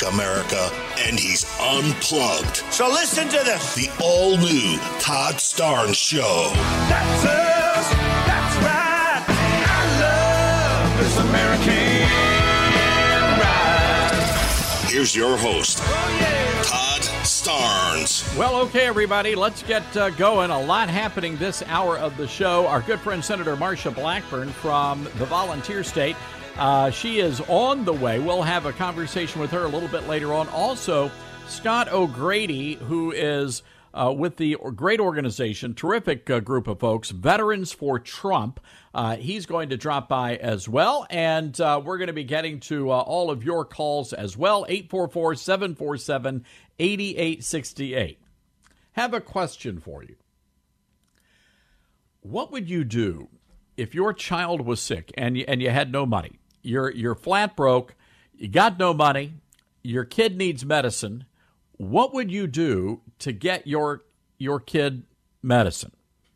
America, and he's unplugged. So listen to this. The all-new Todd Starnes Show. That's us. That's right. I love this American ride. Here's your host, Todd Starnes. Well, okay, everybody, let's get going. A lot happening this hour of the show. Our good friend, Senator Marsha Blackburn from the Volunteer State. She is on the way. We'll have a conversation with her a little bit later on. Also, Scott O'Grady, who is with the great organization, terrific group of folks, Veterans for Trump. He's going to drop by as well, and we're going to be getting to all of your calls as well, 844-747-8868. Have a question for you. What would you do if your child was sick and you had no money? You're flat broke, you got no money, your kid needs medicine. What would you do to get your kid medicine?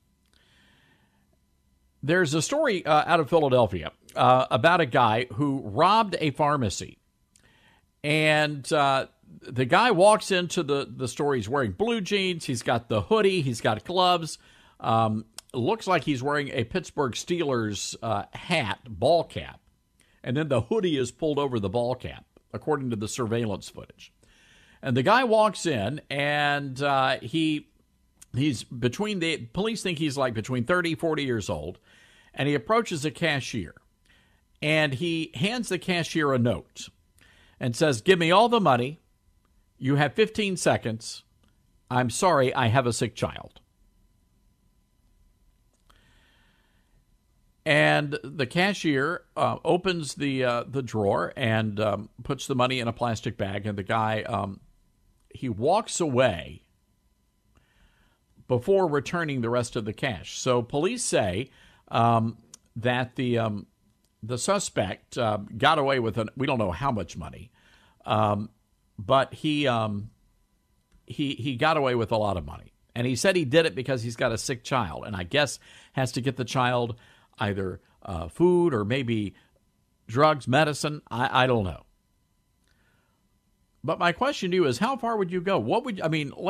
There's a story out of Philadelphia about a guy who robbed a pharmacy. And the guy walks into the store. He's wearing blue jeans. He's got the hoodie. He's got gloves. Looks like he's wearing a Pittsburgh Steelers hat, ball cap. And then the hoodie is pulled over the ball cap, according to the surveillance footage. And the guy walks in, and he's between the police think he's like between 30, 40 years old, and he approaches a cashier, and he hands the cashier a note and says, "Give me all the money. You have 15 seconds. I'm sorry, I have a sick child." And the cashier opens the drawer and puts the money in a plastic bag. And the guy, he walks away before returning the rest of the cash. So police say that the suspect got away with we don't know how much money, but he got away with a lot of money. And he said he did it because he's got a sick child, and I guess has to get the child either food or maybe drugs, medicine. I don't know. But my question to you is, how far would you go? What would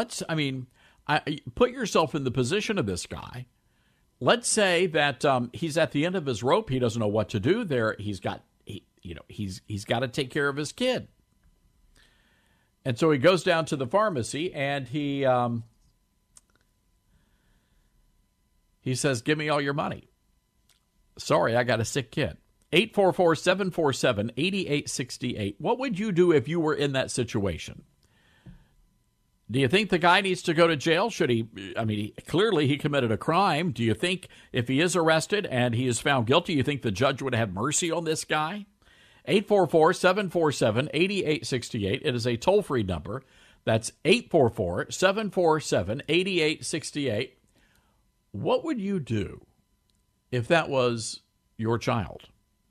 put yourself in the position of this guy. Let's say that he's at the end of his rope. He doesn't know what to do there. He's got to take care of his kid. And so he goes down to the pharmacy and he says, "Give me all your money. Sorry, I got a sick kid." 844-747-8868. What would you do if you were in that situation? Do you think the guy needs to go to jail? Should he? Clearly he committed a crime. Do you think if he is arrested and he is found guilty, you think the judge would have mercy on this guy? 844-747-8868. It is a toll-free number. That's 844-747-8868. What would you do if that was your child?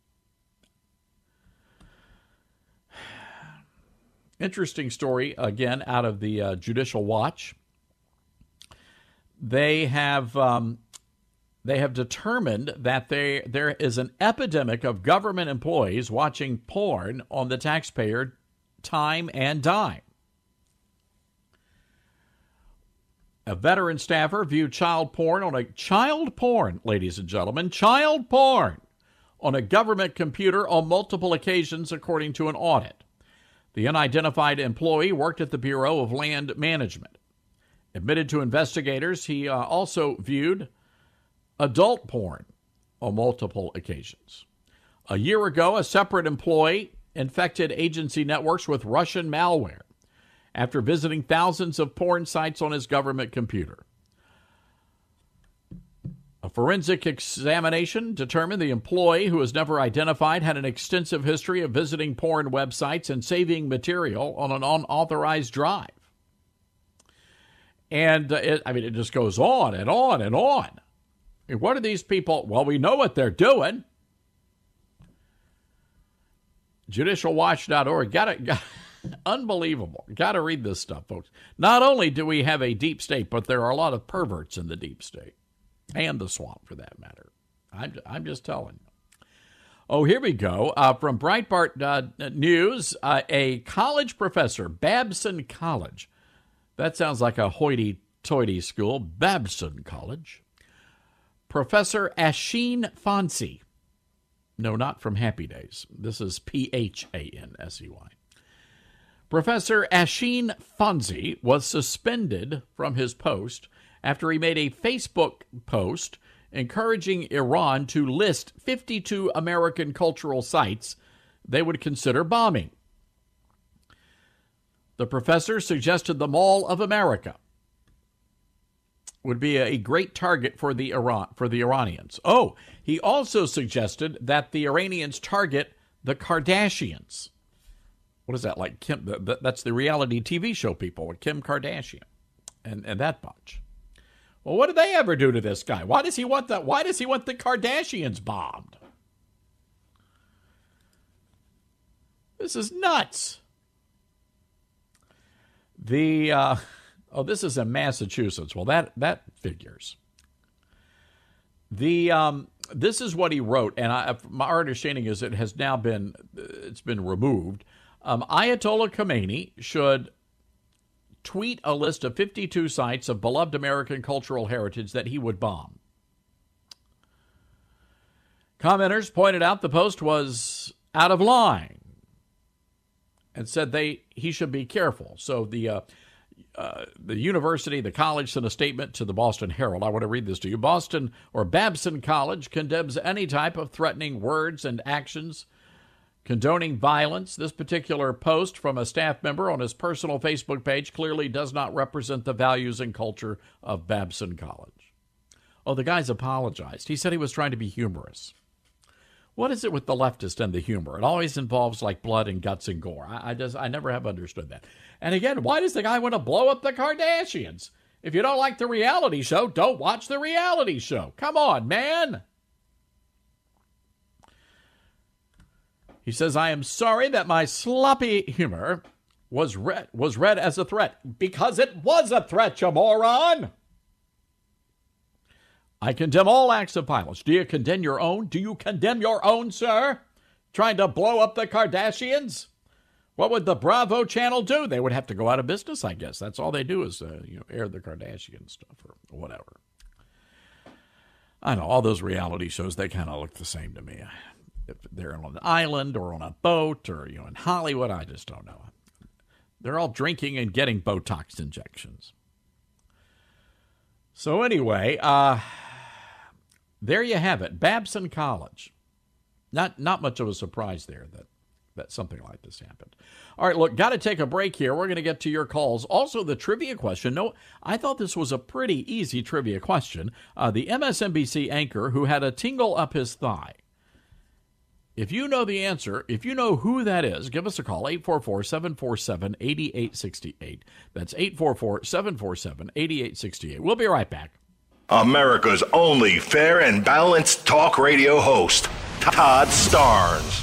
Interesting story, again, out of the Judicial Watch. They have determined that there is an epidemic of government employees watching porn on the taxpayer time and dime. A veteran staffer viewed child porn, ladies and gentlemen, child porn on a government computer on multiple occasions, according to an audit. The unidentified employee worked at the Bureau of Land Management. Admitted to investigators, he also viewed adult porn on multiple occasions. A year ago, a separate employee infected agency networks with Russian malware after visiting thousands of porn sites on his government computer. A forensic examination determined the employee, who was never identified, had an extensive history of visiting porn websites and saving material on an unauthorized drive. And it just goes on and on and on. And what are these people? Well, we know what they're doing. JudicialWatch.org. Unbelievable. Got to read this stuff, folks. Not only do we have a deep state, but there are a lot of perverts in the deep state. And the swamp, for that matter. I'm just telling you. Oh, here we go. From Breitbart News, a college professor, Babson College. That sounds like a hoity-toity school, Babson College. Professor Asheen Phansi. No, not from Happy Days. This is Phansey. Professor Asheen Phansi was suspended from his post after he made a Facebook post encouraging Iran to list 52 American cultural sites they would consider bombing. The professor suggested the Mall of America would be a great target for the Iranians. Oh, he also suggested that the Iranians target the Kardashians. What is that, like Kim? That's the reality TV show people with Kim Kardashian and that bunch. Well, what did they ever do to this guy? Why does he want the Kardashians bombed? This is nuts. This is in Massachusetts. Well, that figures. This is what he wrote, and my understanding is it's been removed. Ayatollah Khomeini should tweet a list of 52 sites of beloved American cultural heritage that he would bomb. Commenters pointed out the post was out of line and said he should be careful. So the university, the college, sent a statement to the Boston Herald. I want to read this to you. Babson College condemns any type of threatening words and actions condoning violence. This particular post from a staff member on his personal Facebook page clearly does not represent the values and culture of Babson College. Oh, the guy's apologized. He said he was trying to be humorous. What is it with the leftist and the humor? It always involves like blood and guts and gore. I never have understood that. And again, why does the guy want to blow up the Kardashians? If you don't like the reality show, don't watch the reality show. Come on, man. He says, I am sorry that my sloppy humor was read as a threat. Because it was a threat, you moron! I condemn all acts of violence. Do you condemn your own? Do you condemn your own, sir? Trying to blow up the Kardashians? What would the Bravo channel do? They would have to go out of business, I guess. That's all they do is air the Kardashian stuff or whatever. I know, all those reality shows, they kind of look the same to me. If they're on an island or on a boat or in Hollywood, I just don't know. They're all drinking and getting Botox injections. So anyway, there you have it. Babson College. Not much of a surprise there that something like this happened. All right, look, got to take a break here. We're going to get to your calls. Also, the trivia question. No, I thought this was a pretty easy trivia question. The MSNBC anchor who had a tingle up his thigh. If you know the answer, if you know who that is, give us a call, 844-747-8868. That's 844-747-8868. We'll be right back. America's only fair and balanced talk radio host, Todd Starnes.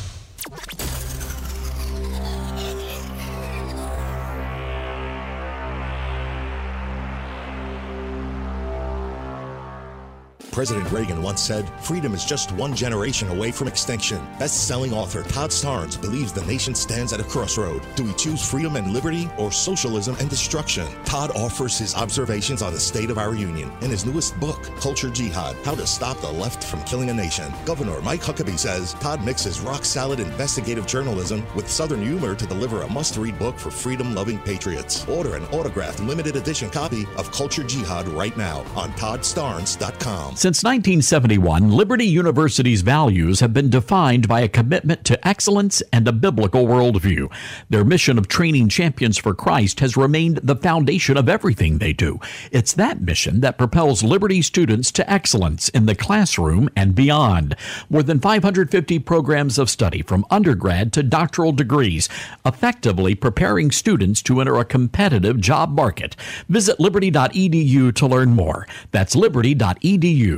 President Reagan once said, freedom is just one generation away from extinction. Best-selling author Todd Starnes believes the nation stands at a crossroad. Do we choose freedom and liberty or socialism and destruction? Todd offers his observations on the state of our union in his newest book, Culture Jihad, How to Stop the Left from Killing a Nation. Governor Mike Huckabee says Todd mixes rock-solid investigative journalism with Southern humor to deliver a must-read book for freedom-loving patriots. Order an autographed limited edition copy of Culture Jihad right now on ToddStarnes.com. Since 1971, Liberty University's values have been defined by a commitment to excellence and a biblical worldview. Their mission of training champions for Christ has remained the foundation of everything they do. It's that mission that propels Liberty students to excellence in the classroom and beyond. More than 550 programs of study from undergrad to doctoral degrees, effectively preparing students to enter a competitive job market. Visit liberty.edu to learn more. That's liberty.edu.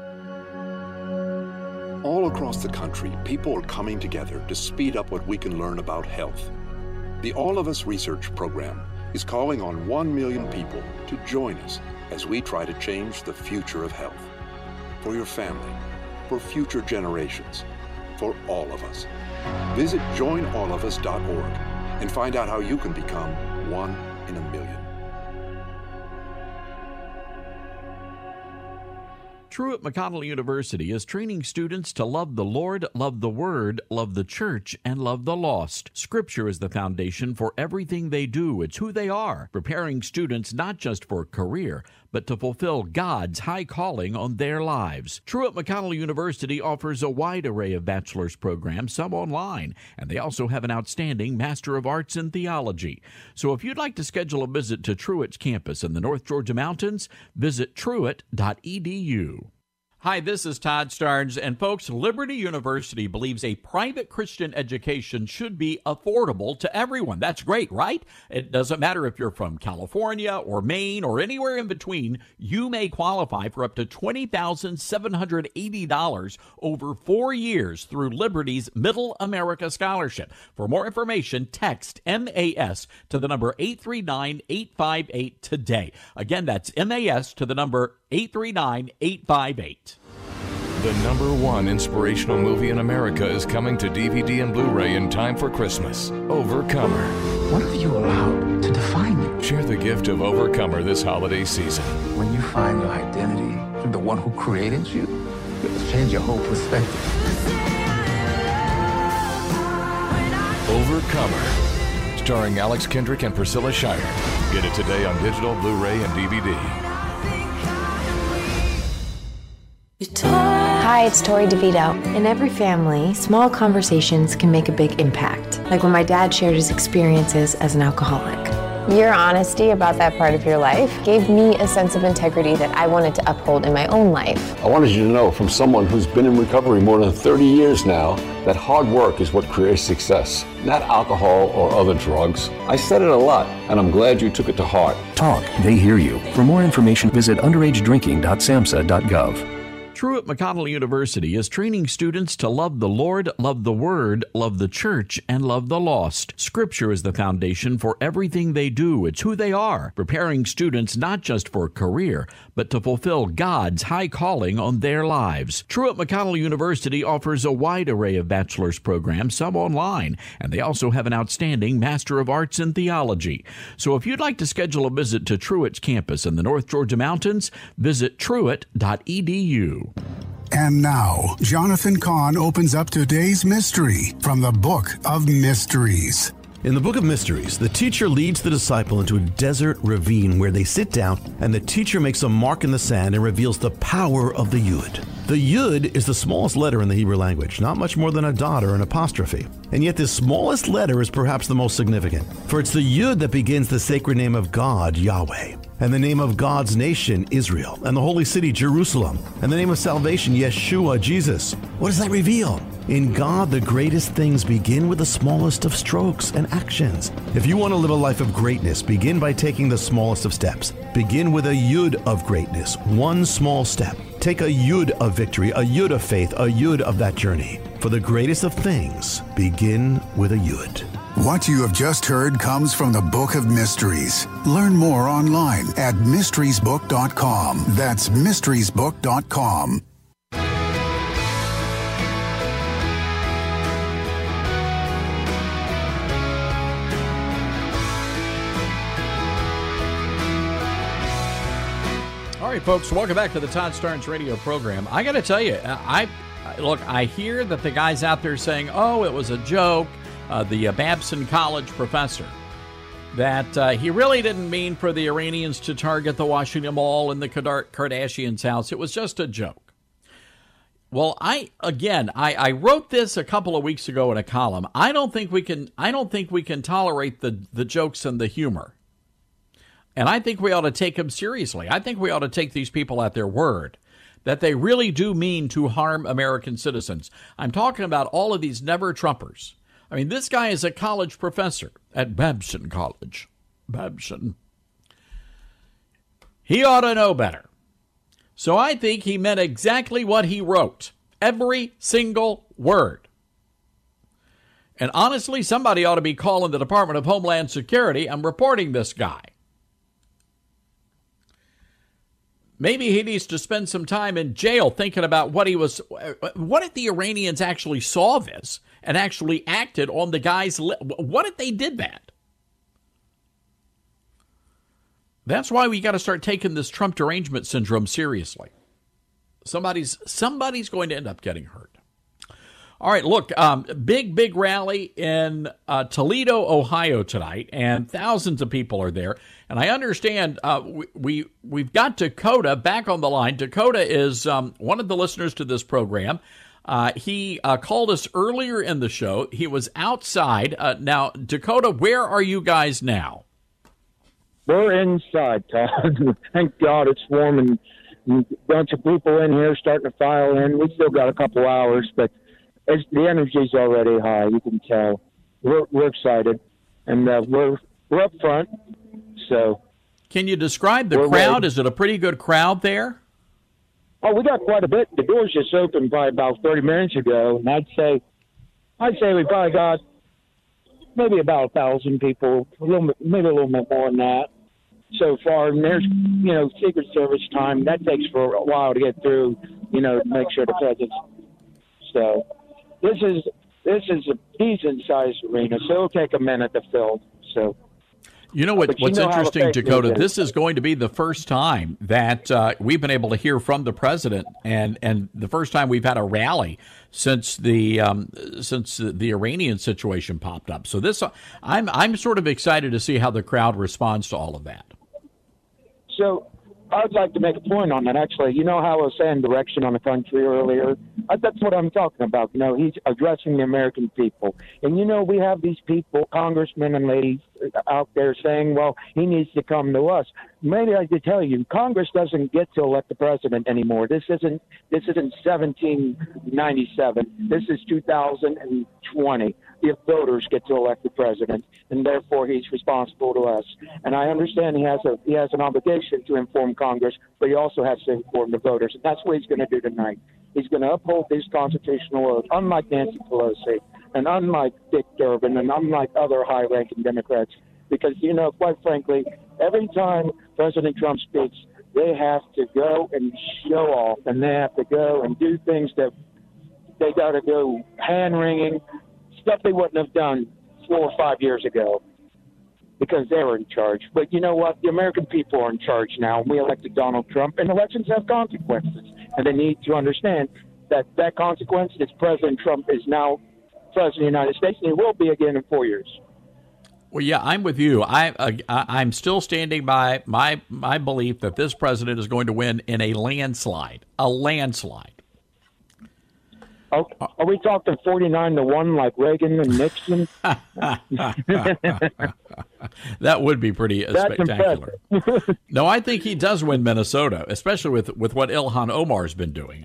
All across the country, people are coming together to speed up what we can learn about health. The All of Us Research Program is calling on 1 million people to join us as we try to change the future of health. For your family, for future generations, for all of us. Visit joinallofus.org and find out how you can become one in a million. Truett McConnell University is training students to love the Lord, love the Word, love the Church, and love the lost. Scripture is the foundation for everything they do. It's who they are, preparing students not just for a career, but to fulfill God's high calling on their lives. Truett McConnell University offers a wide array of bachelor's programs, some online, and they also have an outstanding Master of Arts in Theology. So if you'd like to schedule a visit to Truett's campus in the North Georgia Mountains, visit truett.edu. Hi, this is Todd Starnes, and folks, Liberty University believes a private Christian education should be affordable to everyone. That's great, right? It doesn't matter if you're from California or Maine or anywhere in between, you may qualify for up to $20,780 over 4 years through Liberty's Middle America Scholarship. For more information, text MAS to the number 839-858 today. Again, that's MAS to the number 839-858. The #1 inspirational movie in America is coming to DVD and Blu-ray in time for Christmas. Overcomer. What have you allowed to define you? Share the gift of Overcomer this holiday season. When you find your identity in the one who created you, it'll change your whole perspective. Overcomer. Starring Alex Kendrick and Priscilla Shirer. Get it today on digital, Blu-ray, and DVD. Hi, it's Tori DeVito. In every family, small conversations can make a big impact. Like when my dad shared his experiences as an alcoholic. Your honesty about that part of your life gave me a sense of integrity that I wanted to uphold in my own life. I wanted you to know, from someone who's been in recovery more than 30 years now, that hard work is what creates success, not alcohol or other drugs. I said it a lot, and I'm glad you took it to heart. Talk, they hear you. For more information, visit underagedrinking.samhsa.gov. Truett McConnell University is training students to love the Lord, love the Word, love the Church, and love the lost. Scripture is the foundation for everything they do. It's who they are, preparing students not just for a career, but to fulfill God's high calling on their lives. Truett McConnell University offers a wide array of bachelor's programs, some online, and they also have an outstanding Master of Arts in Theology. So if you'd like to schedule a visit to Truett's campus in the North Georgia Mountains, visit truett.edu. And now, Jonathan Cahn opens up today's mystery from the Book of Mysteries. In the Book of Mysteries, the teacher leads the disciple into a desert ravine where they sit down, and the teacher makes a mark in the sand and reveals the power of the Yud. The Yud is the smallest letter in the Hebrew language, not much more than a dot or an apostrophe. And yet this smallest letter is perhaps the most significant, for it's the Yud that begins the sacred name of God, Yahweh, and the name of God's nation, Israel, and the holy city, Jerusalem, and the name of salvation, Yeshua, Jesus. What does that reveal? In God, the greatest things begin with the smallest of strokes and actions. If you want to live a life of greatness, begin by taking the smallest of steps. Begin with a Yud of greatness, one small step. Take a Yud of victory, a Yud of faith, a Yud of that journey. For the greatest of things, begin with a Yud. What you have just heard comes from the Book of Mysteries. Learn more online at mysteriesbook.com. That's mysteriesbook.com. All right, folks, welcome back to the Todd Starnes radio program. I got to tell you, I hear that the guys out there saying, oh, it was a joke, the Babson College professor, that he really didn't mean for the Iranians to target the Washington Mall and the Kardashians' house. It was just a joke. Well, I wrote this a couple of weeks ago in a column. I don't think we can tolerate the jokes and the humor. And I think we ought to take them seriously. I think we ought to take these people at their word, that they really do mean to harm American citizens. I'm talking about all of these never-Trumpers. I mean, this guy is a college professor at Babson College. Babson. He ought to know better. So I think he meant exactly what he wrote. Every single word. And honestly, somebody ought to be calling the Department of Homeland Security and reporting this guy. Maybe he needs to spend some time in jail thinking about what if the Iranians actually saw this and actually acted on the guy's what if they did that? That's why we got to start taking this Trump derangement syndrome seriously. Somebody's going to end up getting hurt. All right, look, big rally in Toledo, Ohio tonight, and thousands of people are there. And I understand we've got Dakota back on the line. Dakota is one of the listeners to this program. He called us earlier in the show. He was outside. Now, Dakota, where are you guys now? We're inside, Todd. Thank God it's warm and a bunch of people in here starting to file in. We still got a couple hours, but the energy's already high. You can tell. We're excited, and we're up front. So, can you describe the crowd? Ready. Is it a pretty good crowd there? Oh, we got quite a bit. The doors just opened probably about 30 minutes ago, and I'd say we probably got maybe about 1,000 people, maybe a little bit more than that so far. And there's, Secret Service time. That takes for a while to get through, to make sure the president's. So this is a decent-sized arena, so it'll take a minute to fill. So. What's interesting, Dakota, this is going to be the first time that we've been able to hear from the president, and the first time we've had a rally since the Iranian situation popped up. So I'm sort of excited to see how the crowd responds to all of that. So I'd like to make a point on that, actually. You know how I was saying direction on the country earlier? That's what I'm talking about. He's addressing the American people. And, we have these people, congressmen and ladies out there saying, well, he needs to come to us. Maybe I could tell you, Congress doesn't get to elect the president anymore. This isn't 1797. This is 2020. The voters get to elect the president, and therefore he's responsible to us. And I understand he has an obligation to inform Congress, but he also has to inform the voters, and that's what he's going to do tonight. He's going to uphold this constitutional oath, unlike Nancy Pelosi, and unlike Dick Durbin, and unlike other high-ranking Democrats, because, quite frankly, every time President Trump speaks, they have to go and show off, and they have to go and do things that they got to do, hand-wringing, stuff they wouldn't have done 4 or 5 years ago because they were in charge. But you know what? The American people are in charge now, and we elected Donald Trump, and elections have consequences. And they need to understand that consequence is President Trump is now President of the United States, and he will be again in 4 years. Well, yeah, I'm with you. I'm still standing by my belief that this president is going to win in a landslide. A landslide. Are we talking 49-1 like Reagan and Nixon? That would be pretty spectacular. No, I think he does win Minnesota, especially with what Ilhan Omar's been doing.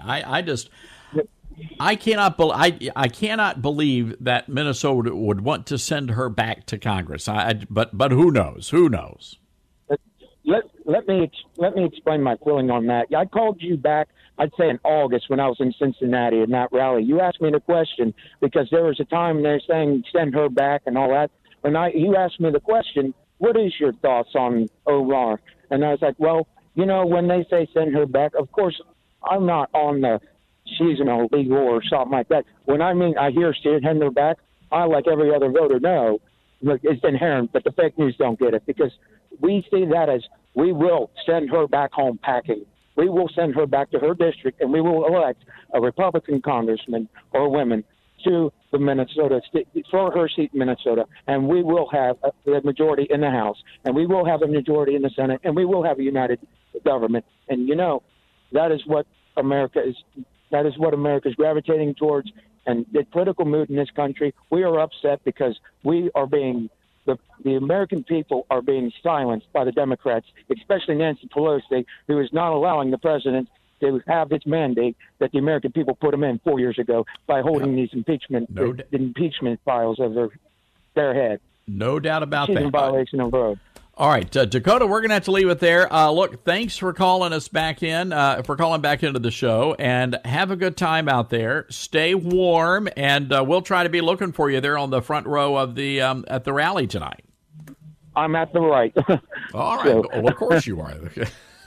I cannot believe that Minnesota would want to send her back to Congress. But who knows? Who knows? Let me explain my feeling on that. I called you back, I'd say in August when I was in Cincinnati in that rally. You asked me the question because there was a time they're saying send her back and all that. You asked me the question, what is your thoughts on Omar? And I was like, well, when they say send her back, of course, I'm not on the she's an illegal or something like that. When I hear send her back, I, like every other voter, know it's inherent, but the fake news don't get it because we see that as we will send her back home packing. We will send her back to her district, and we will elect a Republican congressman or woman to the Minnesota for her seat in Minnesota, and we will have a majority in the House, and we will have a majority in the Senate, and we will have a united government. And that is what America is. That is what America is gravitating towards. And the political mood in this country, we are upset because we are being. The American people are being silenced by the Democrats, especially Nancy Pelosi, who is not allowing the president to have its mandate that the American people put him in 4 years ago by holding these impeachment files over their head. No doubt about that. She's in violation of road. All right, Dakota, we're going to have to leave it there. Look, thanks for calling us back in, for calling back into the show, and have a good time out there. Stay warm, and we'll try to be looking for you there on the front row of the at the rally tonight. I'm at the right. All right. Well, of course you are.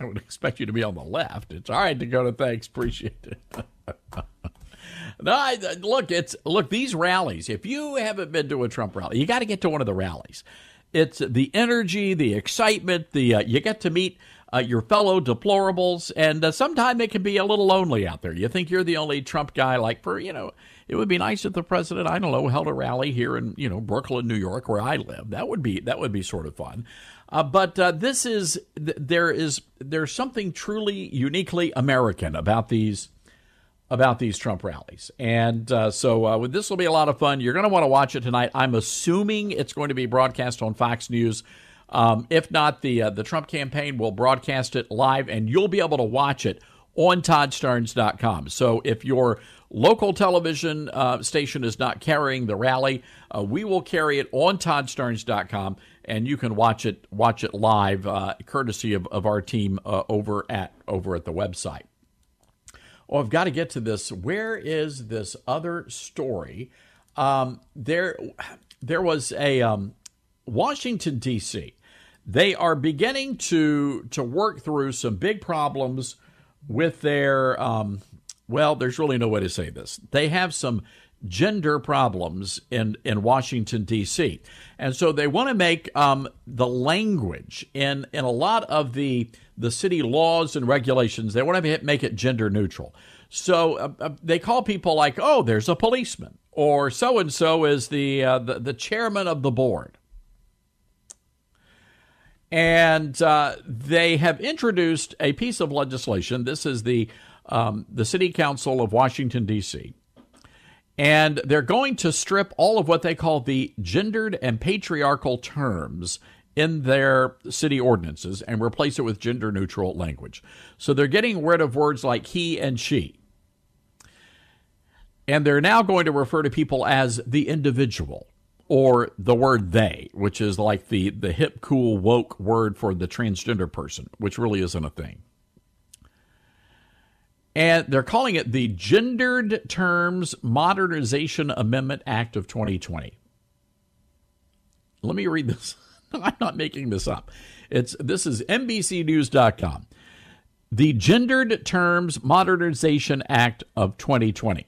I would expect you to be on the left. It's all right, Dakota. Thanks. Appreciate it. No, look, these rallies, if you haven't been to a Trump rally, you got to get to one of the rallies. It's the energy, the excitement, you get to meet your fellow deplorables, and sometimes it can be a little lonely out there. You think you're the only Trump guy, it would be nice if the president, I don't know, held a rally here in, Brooklyn, New York, where I live. That would be sort of fun. But there's something truly uniquely American about these Trump rallies. And so this will be a lot of fun. You're going to want to watch it tonight. I'm assuming it's going to be broadcast on Fox News. If not, the Trump campaign will broadcast it live, and you'll be able to watch it on ToddStarnes.com. So if your local television station is not carrying the rally, we will carry it on ToddStarnes.com, and you can watch it live, courtesy of our team over at the website. Oh, I've got to get to this. Where is this other story? There was a Washington, D.C. They are beginning to work through some big problems with their, there's really no way to say this. They have some gender problems in Washington, D.C. And so they want to make the language in a lot of the city laws and regulations, they want to make it gender neutral. So they call people like, oh, there's a policeman, or so-and-so is the chairman of the board. And they have introduced a piece of legislation. This is the City Council of Washington, D.C., and they're going to strip all of what they call the gendered and patriarchal terms in their city ordinances and replace it with gender-neutral language. So they're getting rid of words like he and she. And they're now going to refer to people as the individual, or the word they, which is like the hip, cool, woke word for the transgender person, which really isn't a thing. And they're calling it the Gendered Terms Modernization Amendment Act of 2020. Let me read this. I'm not making this up. This is NBCnews.com. The Gendered Terms Modernization Act of 2020.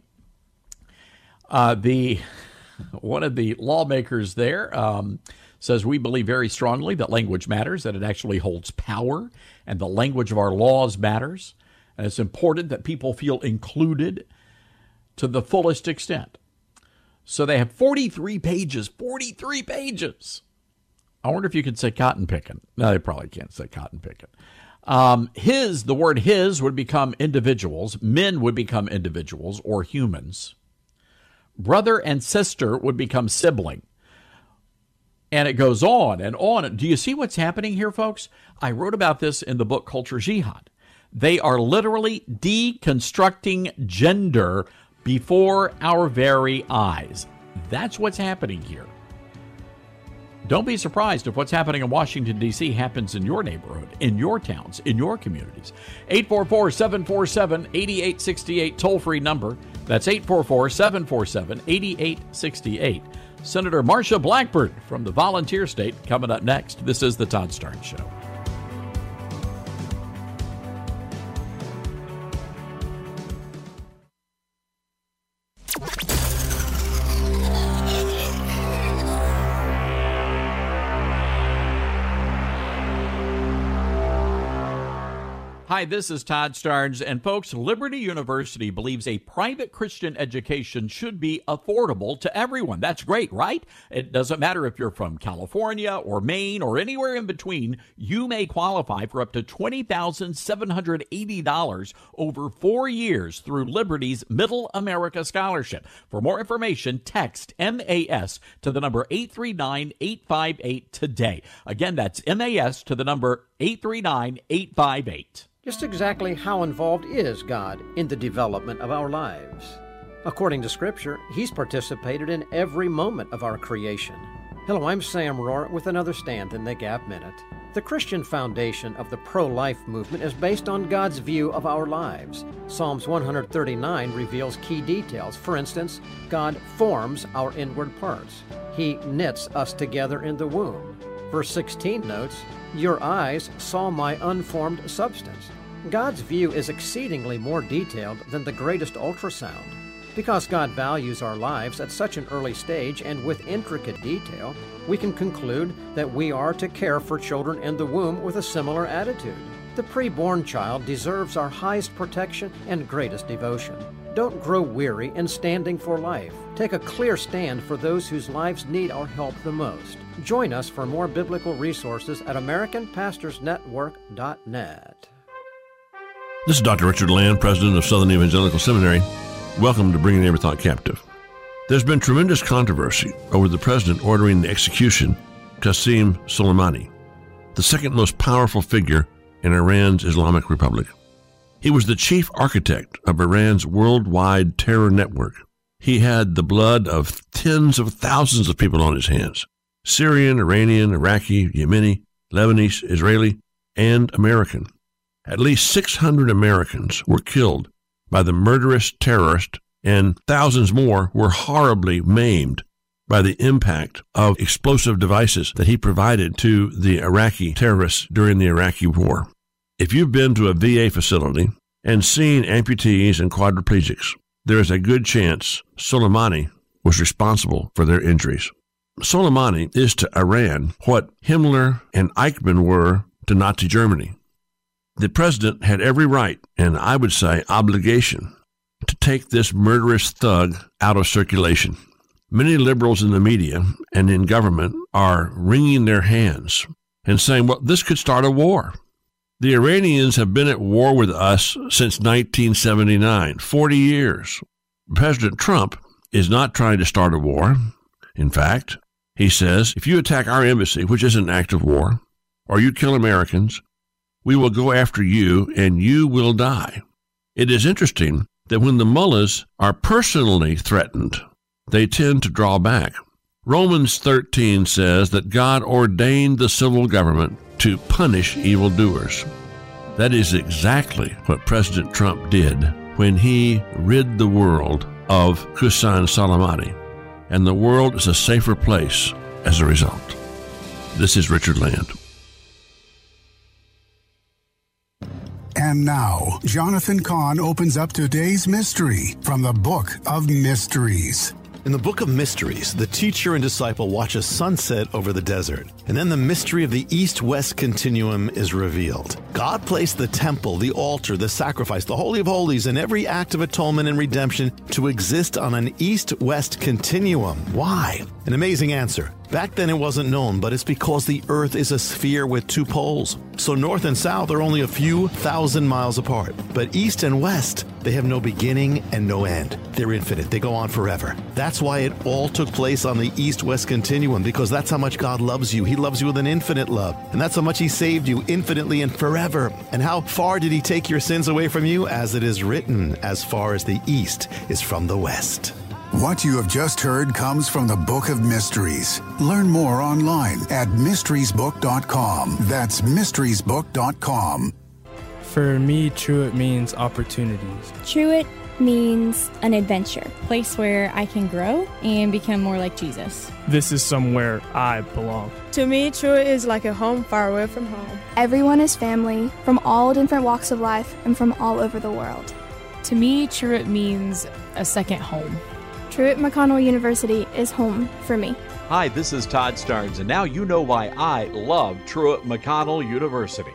One of the lawmakers there says, we believe very strongly that language matters, that it actually holds power, and the language of our laws matters. And it's important that people feel included to the fullest extent. So they have 43 pages. 43 pages. I wonder if you could say cotton picking. No, they probably can't say cotton picking. The word his would become individuals. Men would become individuals or humans. Brother and sister would become sibling. And it goes on and on. Do you see what's happening here, folks? I wrote about this in the book Culture Jihad. They are literally deconstructing gender before our very eyes. That's what's happening here. Don't be surprised if what's happening in Washington, D.C. happens in your neighborhood, in your towns, in your communities. 844-747-8868, toll-free number. That's 844-747-8868. Senator Marsha Blackburn from the Volunteer State coming up next. This is the Todd Starnes Show. Hi, this is Todd Starnes, and folks, Liberty University believes a private Christian education should be affordable to everyone. That's great, right? It doesn't matter if you're from California or Maine or anywhere in between, you may qualify for up to $20,780 over 4 years through Liberty's Middle America Scholarship. For more information, text MAS to the number 839-858 today. Again, that's MAS to the number 839-858. Just exactly how involved is God in the development of our lives? According to Scripture, He's participated in every moment of our creation. Hello, I'm Sam Rohr with another Stand in the Gap Minute. The Christian foundation of the pro-life movement is based on God's view of our lives. Psalms 139 reveals key details. For instance, God forms our inward parts. He knits us together in the womb. Verse 16 notes, "Your eyes saw my unformed substance." God's view is exceedingly more detailed than the greatest ultrasound. Because God values our lives at such an early stage and with intricate detail, we can conclude that we are to care for children in the womb with a similar attitude. The preborn child deserves our highest protection and greatest devotion. Don't grow weary in standing for life. Take a clear stand for those whose lives need our help the most. Join us for more biblical resources at AmericanPastorsNetwork.net. This is Dr. Richard Land, president of Southern Evangelical Seminary. Welcome to Bringing Every Thought Captive. There's been tremendous controversy over the president ordering the execution of Qasem Soleimani, the second most powerful figure in Iran's Islamic Republic. He was the chief architect of Iran's worldwide terror network. He had the blood of tens of thousands of people on his hands: Syrian, Iranian, Iraqi, Yemeni, Lebanese, Israeli, and American. At least 600 Americans were killed by the murderous terrorist, and thousands more were horribly maimed by the impact of explosive devices that he provided to the Iraqi terrorists during the Iraqi war. If you've been to a VA facility and seen amputees and quadriplegics, there is a good chance Soleimani was responsible for their injuries. Soleimani is to Iran what Himmler and Eichmann were to Nazi Germany. The president had every right, and I would say obligation, to take this murderous thug out of circulation. Many liberals in the media and in government are wringing their hands and saying, well, this could start a war. The Iranians have been at war with us since 1979, 40 years. President Trump is not trying to start a war. In fact, he says, if you attack our embassy, which is an act of war, or you kill Americans, we will go after you and you will die. It is interesting that when the mullahs are personally threatened, they tend to draw back. Romans 13 says that God ordained the civil government to punish evildoers. That is exactly what President Trump did when he rid the world of Qasem Soleimani, and the world is a safer place as a result. This is Richard Land. And now, Jonathan Cahn opens up today's mystery from the Book of Mysteries. In the Book of Mysteries, the teacher and disciple watch a sunset over the desert, and then the mystery of the east-west continuum is revealed. God placed the temple, the altar, the sacrifice, the Holy of Holies, and every act of atonement and redemption to exist on an east-west continuum. Why? An amazing answer. Back then it wasn't known, but it's because the earth is a sphere with two poles. So north and south are only a few thousand miles apart. But east and west, they have no beginning and no end. They're infinite. They go on forever. That's why it all took place on the east-west continuum, because that's how much God loves you. He loves you with an infinite love. And that's how much He saved you infinitely and forever. And how far did He take your sins away from you? As it is written, as far as the east is from the west. What you have just heard comes from the Book of Mysteries. Learn more online at mysteriesbook.com. That's mysteriesbook.com. For me, Truett means opportunities. Truett means an adventure, a place where I can grow and become more like Jesus. This is somewhere I belong. To me, Truett is like a home far away from home. Everyone is family from all different walks of life and from all over the world. To me, Truett means a second home. Truett McConnell University is home for me. Hi, this is Todd Starnes, and now you know why I love Truett McConnell University.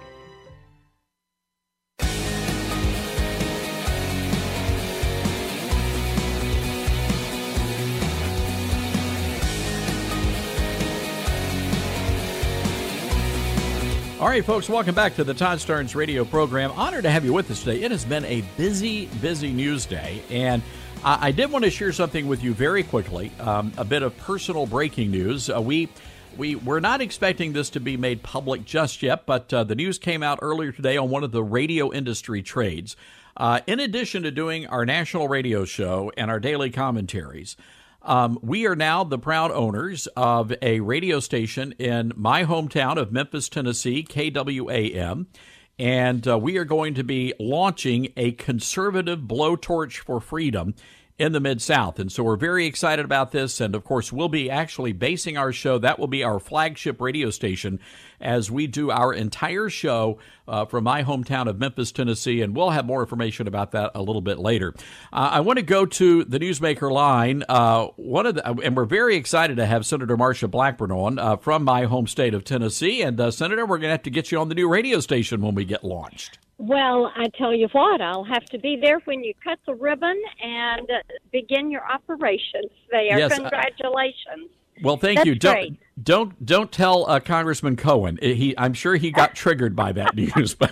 All right, folks, welcome back to the Todd Starnes radio program. Honored to have you with us today. It has been a busy news day, and I did want to share something with you very quickly, a bit of personal breaking news. We're not expecting this to be made public just yet, but the news came out earlier today on one of the radio industry trades. In addition to doing our national radio show and our daily commentaries, we are now the proud owners of a radio station in my hometown of Memphis, Tennessee, KWAM. And we are going to be launching a conservative blowtorch for freedom in the Mid-South. And so we're very excited about this. And, of course, we'll be actually basing our show. That will be our flagship radio station as we do our entire show from my hometown of Memphis, Tennessee. And we'll have more information about that a little bit later. I want to go to the Newsmaker line. And we're very excited to have Senator Marsha Blackburn on from my home state of Tennessee. And, Senator, we're going to have to get you on the new radio station when we get launched. Well, I tell you what, I'll have to be there when you cut the ribbon and begin your operations there. Yes, congratulations. Well, thank you. Don't tell Congressman Cohen. I'm sure he got triggered by that news. But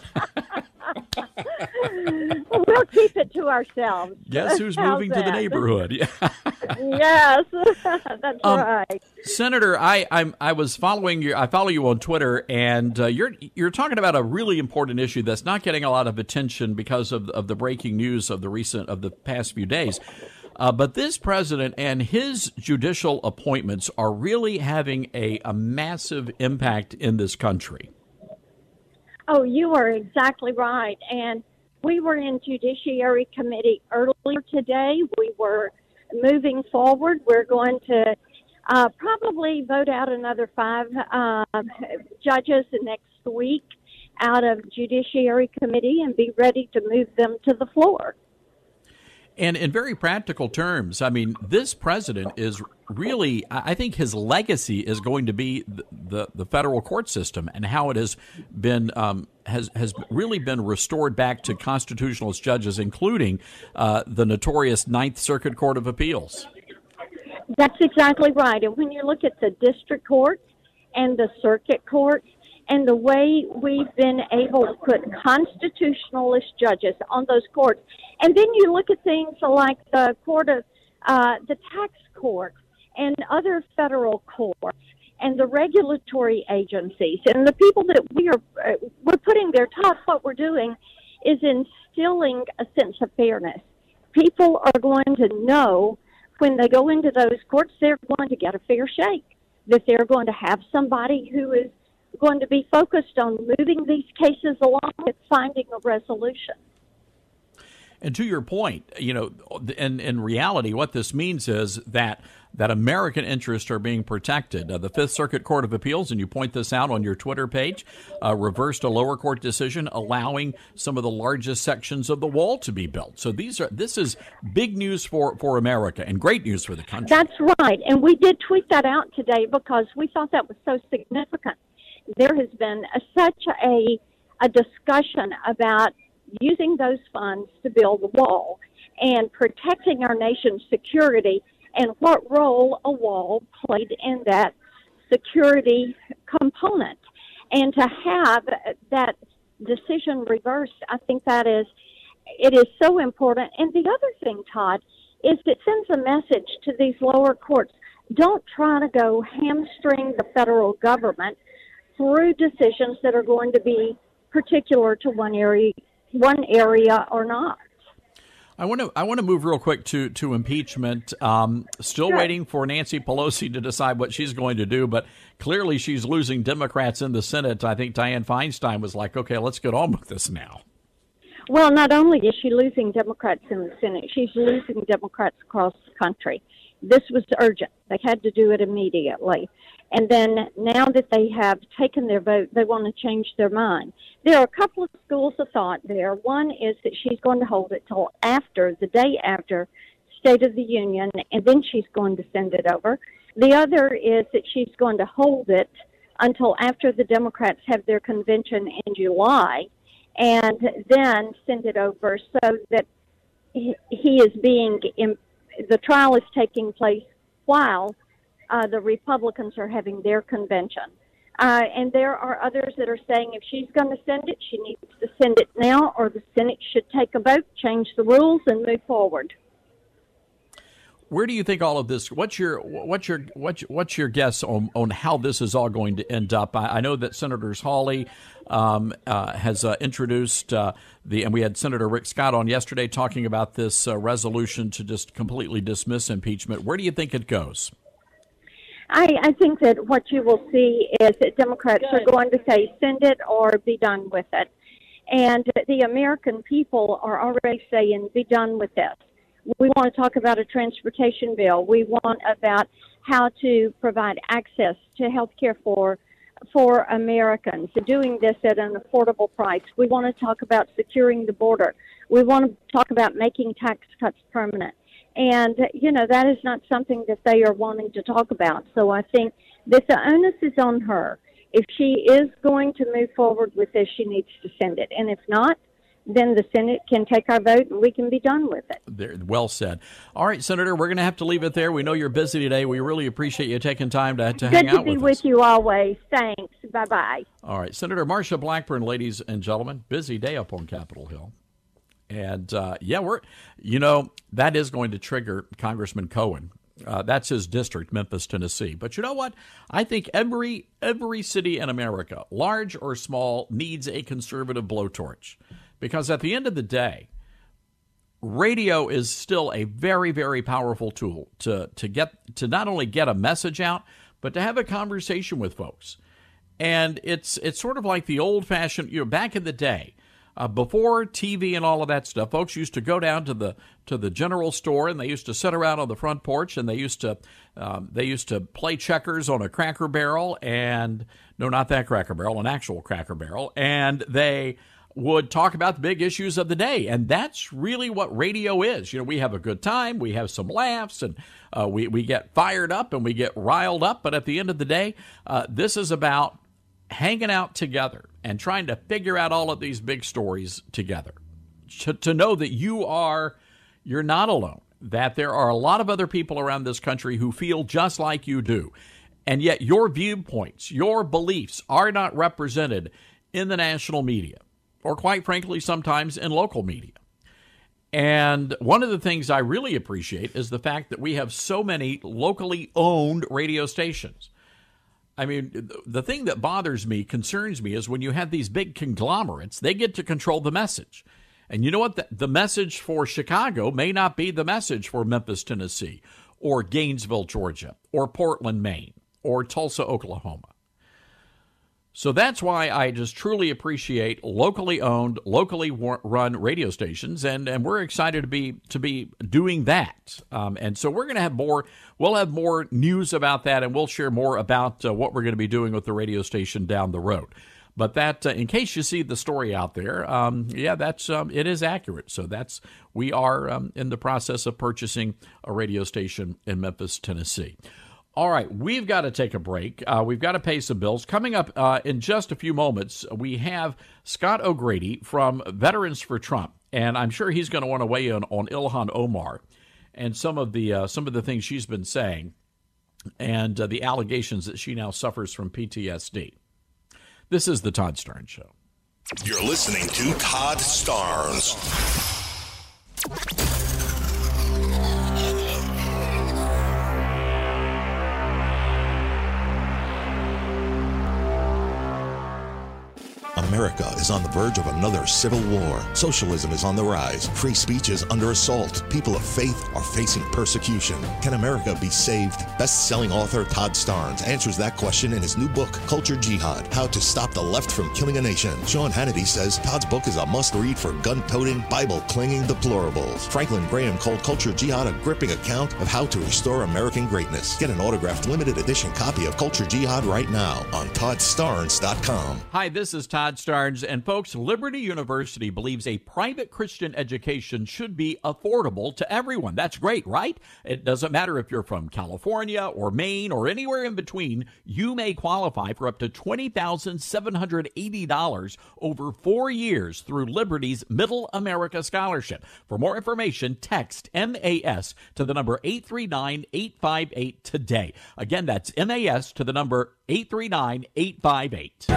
we'll keep it to ourselves. Guess who's moving to the neighborhood? Yes, that's right. Senator, I was following you. I follow you on Twitter, and you're talking about a really important issue that's not getting a lot of attention because of the breaking news of the past few days. But this president and his judicial appointments are really having a massive impact in this country. Oh, you are exactly right. And we were in Judiciary Committee earlier today. We were moving forward. We're going to probably vote out another 5 judges next week out of Judiciary Committee and be ready to move them to the floor. And in very practical terms, I mean, this president is really, I think his legacy is going to be the federal court system and how it has been has really been restored back to constitutionalist judges, including the notorious Ninth Circuit Court of Appeals. That's exactly right. And when you look at the district courts and the circuit courts, and the way we've been able to put constitutionalist judges on those courts. And then you look at things like the court of the tax court and other federal courts and the regulatory agencies and the people that we're putting there. Todd, what we're doing is instilling a sense of fairness. People are going to know when they go into those courts, they're going to get a fair shake, that they're going to have somebody who is going to be focused on moving these cases along and finding a resolution. And to your point, you know, in reality, what this means is that American interests are being protected. The Fifth Circuit Court of Appeals, and you point this out on your Twitter page, reversed a lower court decision allowing some of the largest sections of the wall to be built. So this is big news for America and great news for the country. That's right. And we did tweet that out today because we thought that was so significant. There has been such a discussion about using those funds to build the wall and protecting our nation's security and what role a wall played in that security component. And to have that decision reversed, I think it is so important. And the other thing, Todd, is it sends a message to these lower courts. Don't try to go hamstring the federal government through decisions that are going to be particular to one area or not. I want to move real quick to impeachment. Still waiting for Nancy Pelosi to decide what she's going to do, but clearly she's losing Democrats in the Senate. I think Dianne Feinstein was like, okay, let's get on with this now. Well, not only is she losing Democrats in the Senate, she's losing Democrats across the country. This was urgent. They had to do it immediately. And then now that they have taken their vote, they want to change their mind. There are a couple of schools of thought there. One is that she's going to hold it till the day after State of the Union, and then she's going to send it over. The other is that she's going to hold it until after the Democrats have their convention in July, and then send it over so that the trial is taking place while the Republicans are having their convention. And there are others that are saying if she's going to send it, she needs to send it now, or the Senate should take a vote, change the rules, and move forward. Where do you think all of this? What's your guess on how this is all going to end up? I know that Senator Hawley has introduced and we had Senator Rick Scott on yesterday talking about this resolution to just completely dismiss impeachment. Where do you think it goes? I think that what you will see is that Democrats are going to say send it or be done with it. And the American people are already saying be done with this. We want to talk about a transportation bill. We want about how to provide access to health care for Americans, doing this at an affordable price. We want to talk about securing the border. We want to talk about making tax cuts permanent. And, that is not something that they are wanting to talk about. So I think that the onus is on her. If she is going to move forward with this, she needs to send it. And if not, then the Senate can take our vote and we can be done with it. There, well said. All right, Senator, we're going to have to leave it there. We know you're busy today. We really appreciate you taking time to hang out with us. Good to be with you always. Thanks. Bye-bye. All right, Senator Marsha Blackburn, ladies and gentlemen, busy day up on Capitol Hill. And, that is going to trigger Congressman Cohen. That's his district, Memphis, Tennessee. But you know what? I think every city in America, large or small, needs a conservative blowtorch. Because at the end of the day, radio is still a very, very powerful tool to not only get a message out, but to have a conversation with folks. And it's sort of like the old-fashioned, back in the day, before TV and all of that stuff, folks used to go down to the general store and they used to sit around on the front porch and they used to play checkers on a Cracker Barrel an actual Cracker Barrel, and they would talk about the big issues of the day. And that's really what radio is. We have a good time, we have some laughs, and we get fired up and we get riled up. But at the end of the day, this is about hanging out together and trying to figure out all of these big stories together. To know that you're not alone, that there are a lot of other people around this country who feel just like you do. And yet your viewpoints, your beliefs are not represented in the national media, or quite frankly, sometimes in local media. And one of the things I really appreciate is the fact that we have so many locally owned radio stations. I mean, the thing that concerns me, is when you have these big conglomerates, they get to control the message. And you know what? The message for Chicago may not be the message for Memphis, Tennessee, or Gainesville, Georgia, or Portland, Maine, or Tulsa, Oklahoma. So that's why I just truly appreciate locally owned, locally run radio stations, and we're excited to be doing that. And so we're going to have we'll have more news about that, and we'll share more about what we're going to be doing with the radio station down the road. But that, in case you see the story out there, it is accurate. So we are in the process of purchasing a radio station in Memphis, Tennessee. All right, we've got to take a break. We've got to pay some bills. Coming up in just a few moments, we have Scott O'Grady from Veterans for Trump, and I'm sure he's going to want to weigh in on Ilhan Omar and some of the things she's been saying, and the allegations that she now suffers from PTSD. This is the Todd Starnes Show. You're listening to Todd Starnes. America is on the verge of another civil war. Socialism is on the rise. Free speech is under assault. People of faith are facing persecution. Can America be saved? Best-selling author Todd Starnes answers that question in his new book, Culture Jihad, How to Stop the Left from Killing a Nation. Sean Hannity says Todd's book is a must-read for gun-toting, Bible-clinging deplorables. Franklin Graham called Culture Jihad a gripping account of how to restore American greatness. Get an autographed limited edition copy of Culture Jihad right now on ToddStarnes.com. Hi, this is Todd Starnes, and folks, Liberty University believes a private Christian education should be affordable to everyone. That's great, right? It doesn't matter if you're from California or Maine or anywhere in between. You may qualify for up to $20,780 over 4 years through Liberty's Middle America Scholarship. For more information, text MAS to the number 839-858 today. Again, that's MAS to the number 839-858.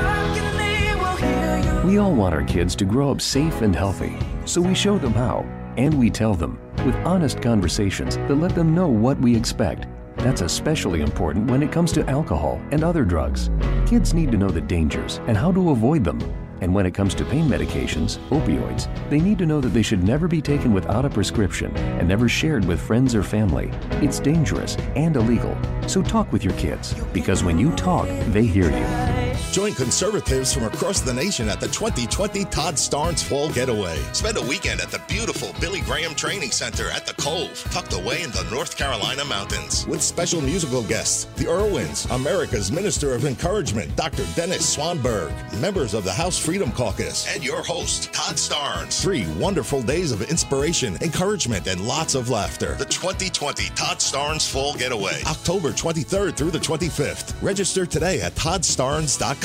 We all want our kids to grow up safe and healthy, so we show them how, and we tell them with honest conversations that let them know what we expect. That's especially important when it comes to alcohol and other drugs. Kids need to know the dangers and how to avoid them. And when it comes to pain medications, opioids, they need to know that they should never be taken without a prescription and never shared with friends or family. It's dangerous and illegal. So talk with your kids, because when you talk, they hear you. Join conservatives from across the nation at the 2020 Todd Starnes Fall Getaway. Spend a weekend at the beautiful Billy Graham Training Center at the Cove, tucked away in the North Carolina mountains. With special musical guests, the Irwins, America's Minister of Encouragement, Dr. Dennis Swanberg, members of the House Freedom Caucus, and your host, Todd Starnes. 3 wonderful days of inspiration, encouragement, and lots of laughter. The 2020 Todd Starnes Fall Getaway, October 23rd through the 25th. Register today at toddstarnes.com.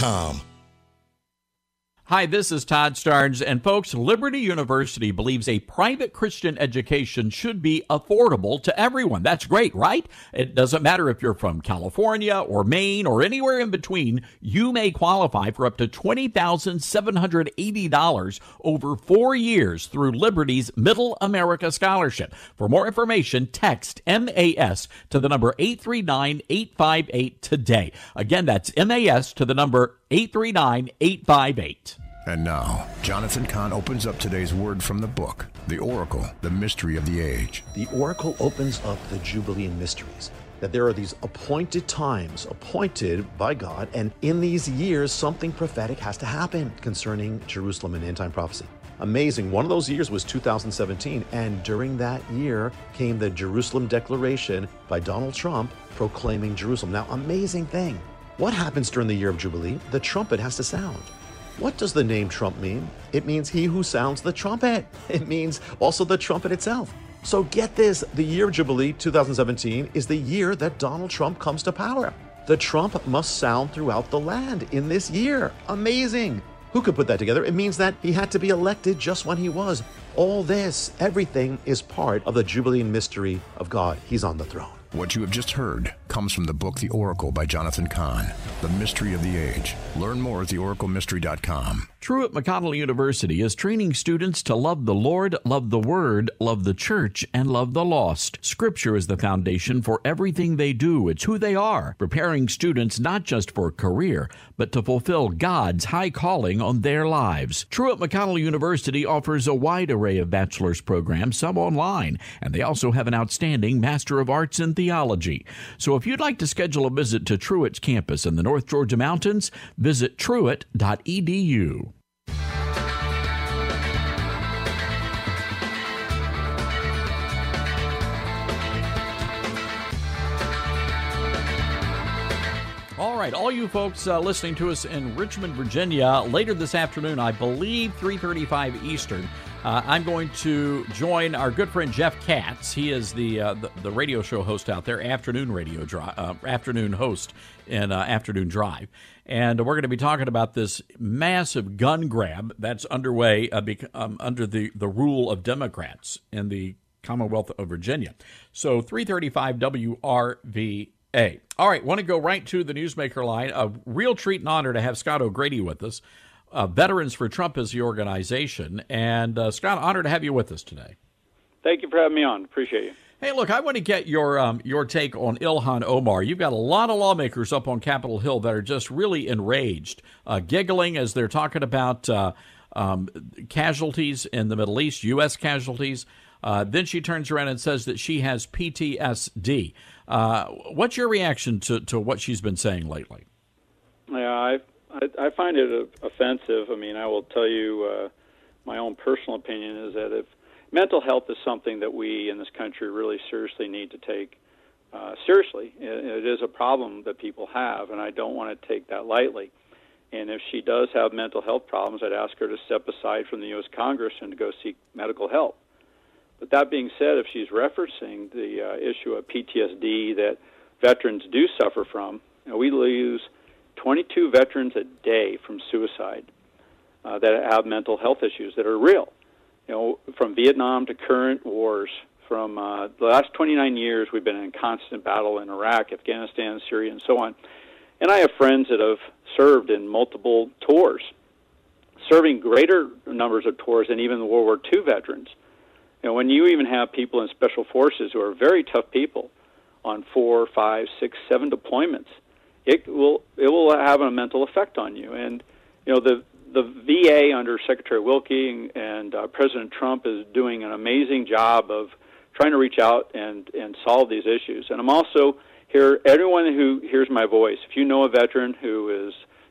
Hi, this is Todd Starnes, and folks, Liberty University believes a private Christian education should be affordable to everyone. That's great, right? It doesn't matter if you're from California or Maine or anywhere in between, you may qualify for up to $20,780 over 4 years through Liberty's Middle America Scholarship. For more information, text MAS to the number 839-858 today. Again, that's MAS to the number 839-858. And now, Jonathan Cahn opens up today's word from the book, The Oracle, the Mystery of the Age. The Oracle opens up the Jubilean mysteries, that there are these appointed times, appointed by God, and in these years, something prophetic has to happen concerning Jerusalem and end-time prophecy. Amazing. One of those years was 2017, and during that year came the Jerusalem Declaration by Donald Trump proclaiming Jerusalem. Now, amazing thing. What happens during the year of Jubilee? The trumpet has to sound. What does the name Trump mean? It means he who sounds the trumpet. It means also the trumpet itself. So get this, the year of Jubilee 2017 is the year that Donald Trump comes to power. The trump must sound throughout the land in this year. Amazing. Who could put that together? It means that he had to be elected just when he was. All this, everything is part of the Jubilean mystery of God. He's on the throne. What you have just heard comes from the book The Oracle by Jonathan Cahn, The Mystery of the Age. Learn more at theoraclemystery.com. Truett McConnell University is training students to love the Lord, love the Word, love the Church, and love the lost. Scripture is the foundation for everything they do. It's who they are, preparing students not just for a career, but to fulfill God's high calling on their lives. Truett McConnell University offers a wide array of bachelor's programs, some online, and they also have an outstanding Master of Arts in Theology. So if you'd like to schedule a visit to Truett's campus in the North Georgia Mountains, visit truett.edu. All right, all you folks listening to us in Richmond, Virginia, later this afternoon, I believe 3:35 Eastern, I'm going to join our good friend Jeff Katz. He is the radio show host out there, afternoon host in Afternoon Drive. And we're going to be talking about this massive gun grab that's underway under the rule of Democrats in the Commonwealth of Virginia. So 335 WRVA. All right, want to go right to the Newsmaker line. A real treat and honor to have Scott O'Grady with us. Veterans for Trump is the organization. And Scott, honored to have you with us today. Thank you for having me on. Appreciate you. Hey, look, I want to get your take on Ilhan Omar. You've got a lot of lawmakers up on Capitol Hill that are just really enraged, giggling as they're talking about casualties in the Middle East, U.S. casualties. Then she turns around and says that she has PTSD. What's your reaction to what she's been saying lately? Yeah, I find it offensive. I mean, I will tell you my own personal opinion is that if mental health is something that we in this country really seriously need to take seriously. It is a problem that people have, and I don't want to take that lightly. And if she does have mental health problems, I'd ask her to step aside from the U.S. Congress and to go seek medical help. But that being said, if she's referencing the issue of PTSD that veterans do suffer from, we lose 22 veterans a day from suicide that have mental health issues that are real. From Vietnam to current wars, from the last 29 years, we've been in constant battle in Iraq, Afghanistan, Syria, and so on. And I have friends that have served in multiple tours, serving greater numbers of tours than even the World War II veterans. When you even have people in special forces who are very tough people on 4, 5, 6, 7 deployments, it will have a mental effect on you. And the VA under Secretary Wilkie and President Trump is doing an amazing job of trying to reach out and solve these issues. And I'm also here, everyone who hears my voice, if you know a veteran who is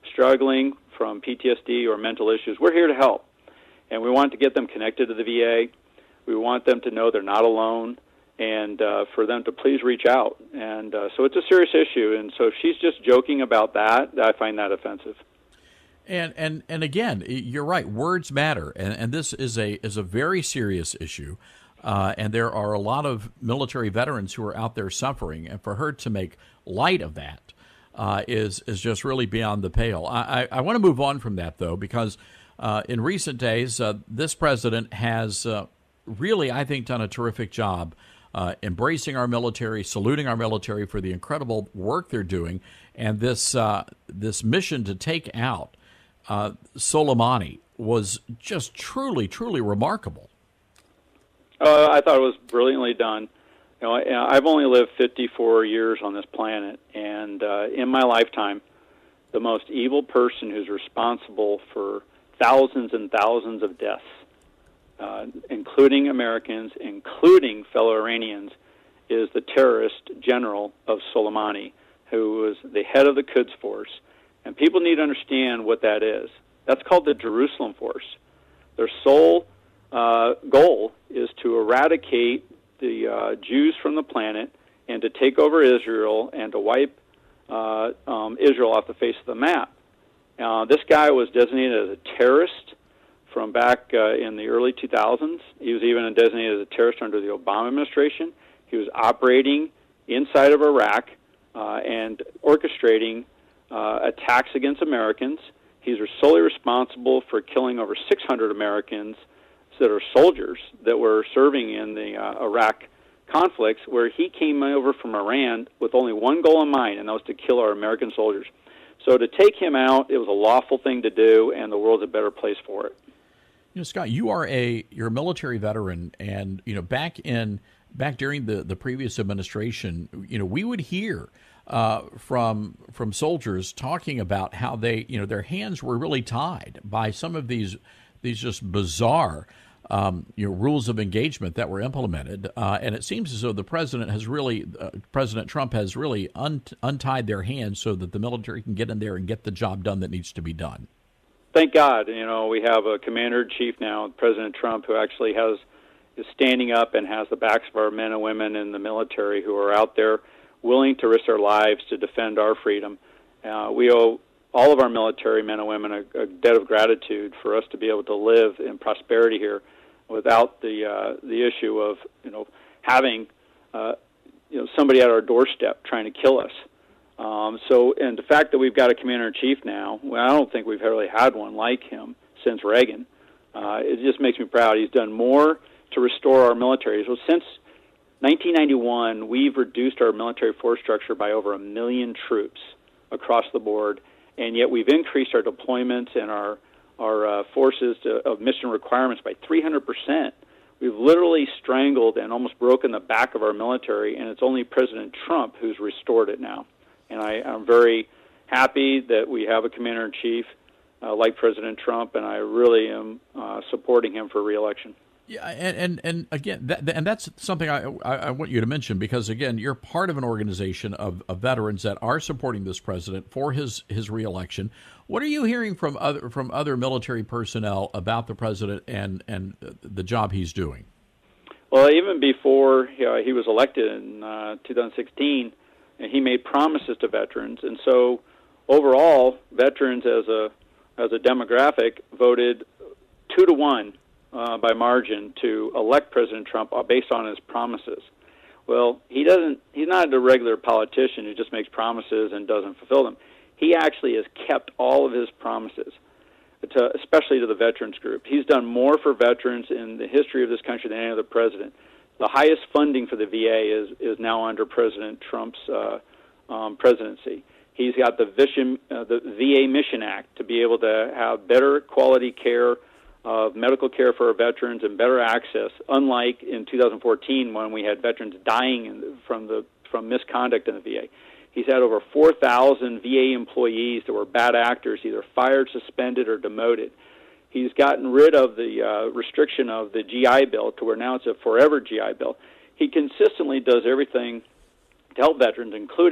struggling from PTSD or mental issues, we're here to help. And we want to get them connected to the VA. We want them to know they're not alone, and for them to please reach out. And so it's a serious issue. And so if she's just joking about that, I find that offensive. And again, you're right. Words matter, and this is a very serious issue. And there are a lot of military veterans who are out there suffering, and for her to make light of that is just really beyond the pale. I want to move on from that, though, because in recent days, this president has really, I think, done a terrific job embracing our military, saluting our military for the incredible work they're doing, and this mission to take out Soleimani was just truly, truly remarkable. I thought it was brilliantly done. You know, I've only lived 54 years on this planet, and in my lifetime, the most evil person who's responsible for thousands and thousands of deaths, including Americans, including fellow Iranians, is the terrorist general of Soleimani, who was the head of the Quds Force. And people need to understand what that is. That's called the Jerusalem Force. Their sole goal is to eradicate the Jews from the planet and to take over Israel and to wipe Israel off the face of the map. This guy was designated as a terrorist from back in the early 2000s. He was even designated as a terrorist under the Obama administration. He was operating inside of Iraq and orchestrating attacks against Americans. He's solely responsible for killing over 600 Americans that are soldiers that were serving in the Iraq conflicts, where he came over from Iran with only one goal in mind, and that was to kill our American soldiers. So to take him out, it was a lawful thing to do, and the world's a better place for it. You know, Scott, you're a military veteran, and you know back during the previous administration, you know, we would hear from soldiers talking about how they, you know, their hands were really tied by some of these just bizarre rules of engagement that were implemented, and it seems as though the president has really, President Trump has really untied their hands so that the military can get in there and get the job done that needs to be done. Thank God, you know, we have a commander-in-chief now, President Trump, who actually is standing up and has the backs of our men and women in the military who are out there willing to risk their lives to defend our freedom. We owe all of our military men and women a debt of gratitude for us to be able to live in prosperity here without the issue of having somebody at our doorstep trying to kill us. And the fact that we've got a commander-in-chief now, well, I don't think we've really had one like him since Reagan. It just makes me proud. He's done more to restore our military. So since 1991, we've reduced our military force structure by over 1 million troops across the board, and yet we've increased our deployments and our forces of mission requirements by 300%. We've literally strangled and almost broken the back of our military, and it's only President Trump who's restored it now. And I'm very happy that we have a commander-in-chief like President Trump, and I really am supporting him for re-election. Yeah, and again, that's something I want you to mention, because again, you're part of an organization of veterans that are supporting this president for his re-election. What are you hearing from other military personnel about the president and the job he's doing? Well, even before he was elected in 2016, he made promises to veterans, and so overall, veterans as a demographic voted 2-1. By margin to elect President Trump based on his promises. Well, he's not a regular politician who just makes promises and doesn't fulfill them. He actually has kept all of his promises, especially to the veterans group. He's done more for veterans in the history of this country than any other president. The highest funding for the VA is now under President Trump's presidency. He's got the VA Mission Act to be able to have better quality care of medical care for our veterans and better access, unlike in 2014 when we had veterans dying from misconduct in the VA. He's had over 4,000 VA employees that were bad actors, either fired, suspended, or demoted. He's gotten rid of the restriction of the GI Bill to where now it's a forever GI Bill. He consistently does everything to help veterans, including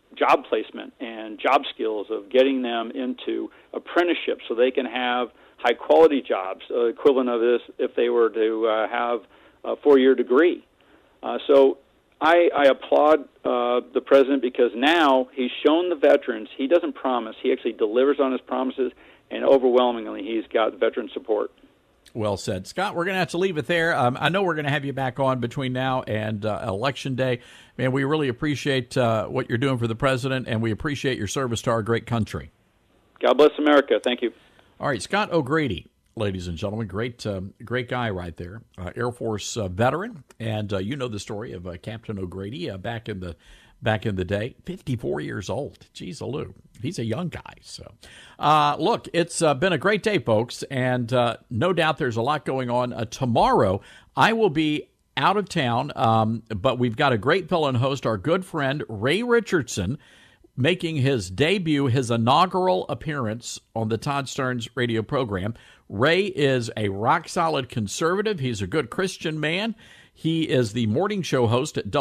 job placement and job skills, of getting them into apprenticeships so they can have high-quality jobs, equivalent of this if they were to have a 4-year degree. So I applaud the president, because now he's shown the veterans he doesn't promise. He actually delivers on his promises, and overwhelmingly he's got veteran support. Well said. Scott, we're going to have to leave it there. I know we're going to have you back on between now and Election Day. Man, we really appreciate what you're doing for the president, and we appreciate your service to our great country. God bless America. Thank you. All right, Scott O'Grady, ladies and gentlemen, great guy right there, Air Force veteran, and you know the story of Captain O'Grady back in the day. 54 years old. Jeez, Lou, he's a young guy. So, look, it's been a great day, folks, and no doubt there's a lot going on. Tomorrow, I will be out of town, but we've got a great fill-in host, our good friend Ray Richardson, making his debut, his inaugural appearance on the Todd Starnes radio program. Ray is a rock-solid conservative. He's a good Christian man. He is the morning show host at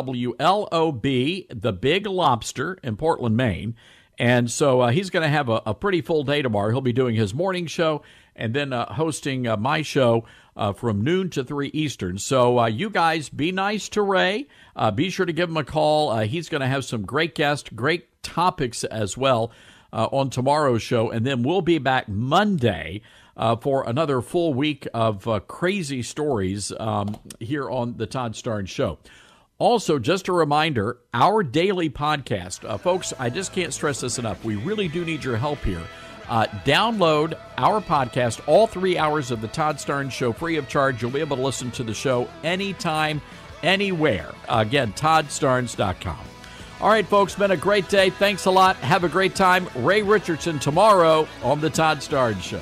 WLOB, The Big Lobster in Portland, Maine. And so he's going to have a pretty full day tomorrow. He'll be doing his morning show and then hosting my show from noon to 3 Eastern. So you guys be nice to Ray. Be sure to give him a call. He's going to have some great guests, great topics as well on tomorrow's show. And then we'll be back Monday for another full week of crazy stories here on the Todd Starnes Show. Also, just a reminder, our daily podcast. Folks, I just can't stress this enough. We really do need your help here. Download our podcast, all 3 hours of the Todd Starnes Show, free of charge. You'll be able to listen to the show anytime, anywhere. Again, ToddStarnes.com. All right, folks, been a great day. Thanks a lot. Have a great time. Ray Richardson tomorrow on the Todd Starnes Show.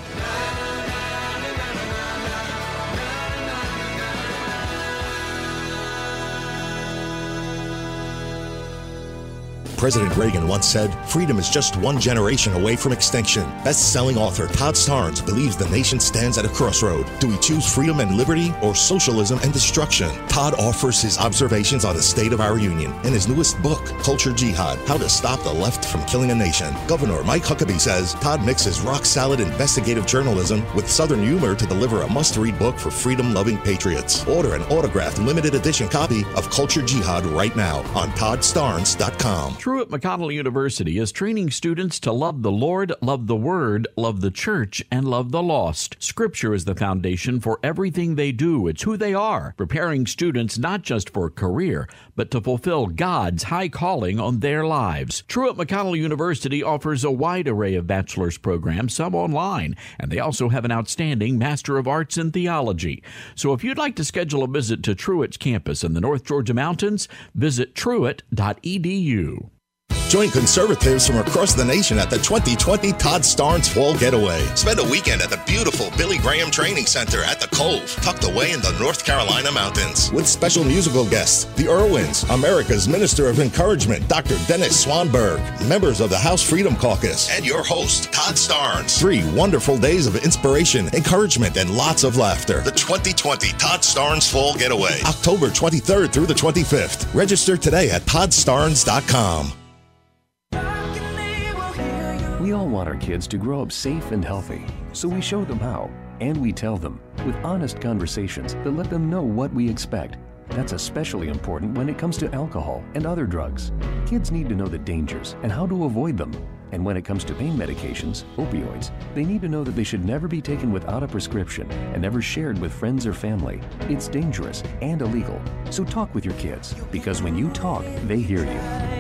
President Reagan once said, freedom is just one generation away from extinction. Best-selling author Todd Starnes believes the nation stands at a crossroad. Do we choose freedom and liberty or socialism and destruction? Todd offers his observations on the state of our union in his newest book, Culture Jihad, How to Stop the Left from Killing a Nation. Governor Mike Huckabee says Todd mixes rock-solid investigative journalism with Southern humor to deliver a must-read book for freedom-loving patriots. Order an autographed limited edition copy of Culture Jihad right now on ToddStarnes.com. Truett McConnell University is training students to love the Lord, love the Word, love the Church, and love the lost. Scripture is the foundation for everything they do. It's who they are, preparing students not just for a career, but to fulfill God's high calling on their lives. Truett McConnell University offers a wide array of bachelor's programs, some online, and they also have an outstanding Master of Arts in Theology. So if you'd like to schedule a visit to Truett's campus in the North Georgia Mountains, visit truett.edu. Join conservatives from across the nation at the 2020 Todd Starnes Fall Getaway. Spend a weekend at the beautiful Billy Graham Training Center at the Cove, tucked away in the North Carolina mountains. With special musical guests, the Irwins, America's Minister of Encouragement, Dr. Dennis Swanberg, members of the House Freedom Caucus, and your host, Todd Starnes. 3 wonderful days of inspiration, encouragement, and lots of laughter. The 2020 Todd Starnes Fall Getaway, October 23rd through the 25th. Register today at ToddStarnes.com. We all want our kids to grow up safe and healthy, so we show them how, and we tell them with honest conversations that let them know what we expect. That's especially important when it comes to alcohol and other drugs. Kids need to know the dangers and how to avoid them. And when it comes to pain medications, opioids, they need to know that they should never be taken without a prescription and never shared with friends or family. It's dangerous and illegal. So talk with your kids, because when you talk, they hear you.